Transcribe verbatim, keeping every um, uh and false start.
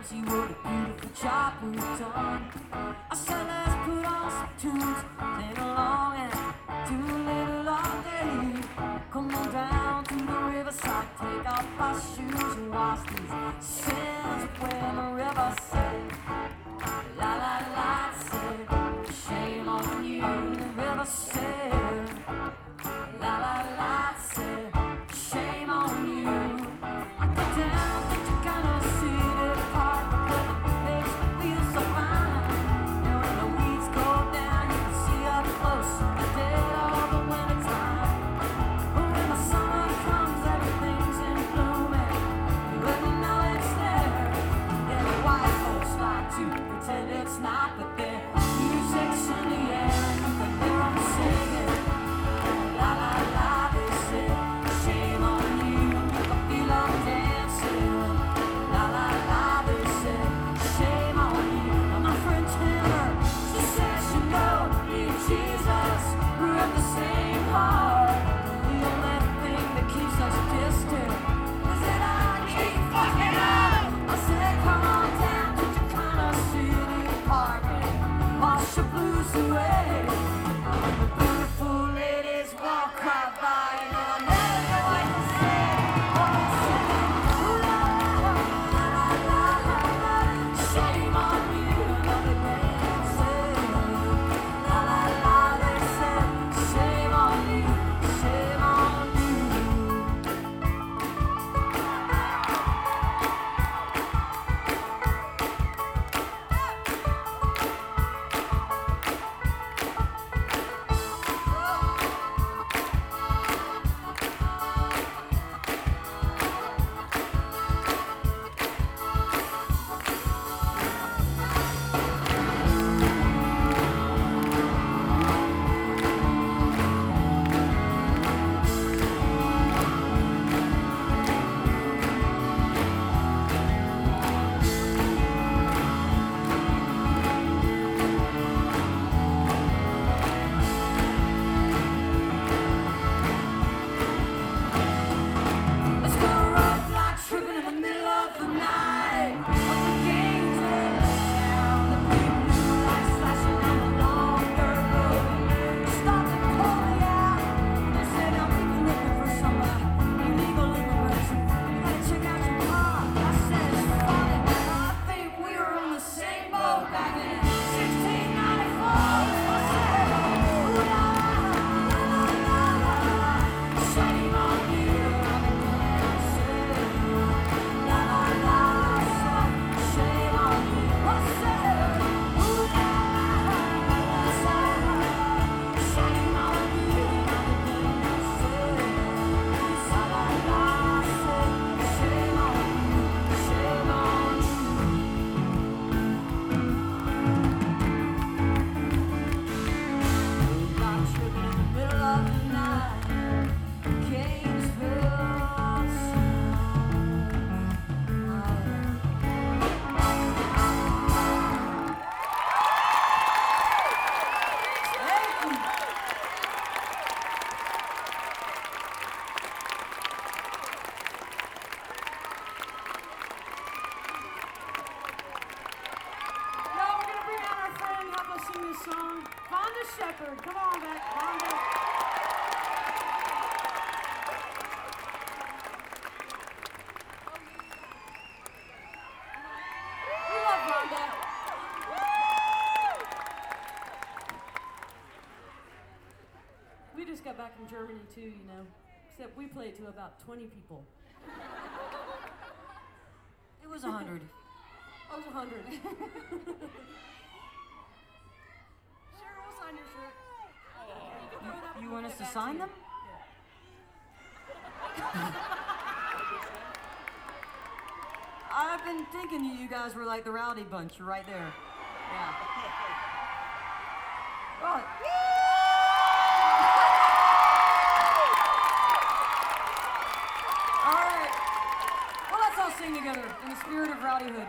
see what a beautiful job we've done. I said let's put on some tunes, sing along and do a little all day. Come on down to the riverside, take off our shoes and wash these sins when the river said, la la la, said, shame on you. The river said, la la la, said, shame on you. I get down, think you kinda see it apart, but it makes me feel so fine. And when the weeds go down, you can see up close the dead of the winter time. But when the summer comes, everything's in bloom, and you really know it's there. Yeah, the white folks like to pretend it's not, but their music's in the air, and you can hear them singing. La la la, they say, shame on you. You can feel them dancing. La la la, they say, shame on you. Now my friend Taylor, she says you know me and Jesus, we're of the same heart. The only thing that keeps us distant is that I keep fucking up. I said, come on down to Tacoma City apartment, wash your blues away. The beautiful ladies walk right by, and I never know what to say. Oh, singing, ooh la la la la la la, shame on you. Another man said, la la la, they said, shame on you, shame on you. Let's go roadblock tripping in the middle of the night. Up the games in the sound, the big blue lights flashing down the long dirt road. Stop and pull me out. They said I'm even looking for some uh, illegal immigration. You gotta check out your car. I said it's funny, man. I think we were on the same boat back in sixteen ninety-four. I said, ooh la la la la la la, shame on you. La la la, shame on you. I said, ooh la la la, shame on you. I said, la la la, shame on you, shame on you. Roadblock tripping in the middle of the night, Gainesville Thank you. Now we're gonna bring out our friend, help us sing this song, Vonda Shepard. Come on back, Vonda. We love Vonda. We just got back from Germany too, you know. Except we played to about twenty people. It was a hundred. I was a hundred. Cheryl, we'll sign your shirt. You can throw it up You and want we'll us get to back sign you. them? I've been thinking you guys were like the rowdy bunch. You're right there. Yeah. Right. All right. Well, let's all sing together in the spirit of Rowdyhood.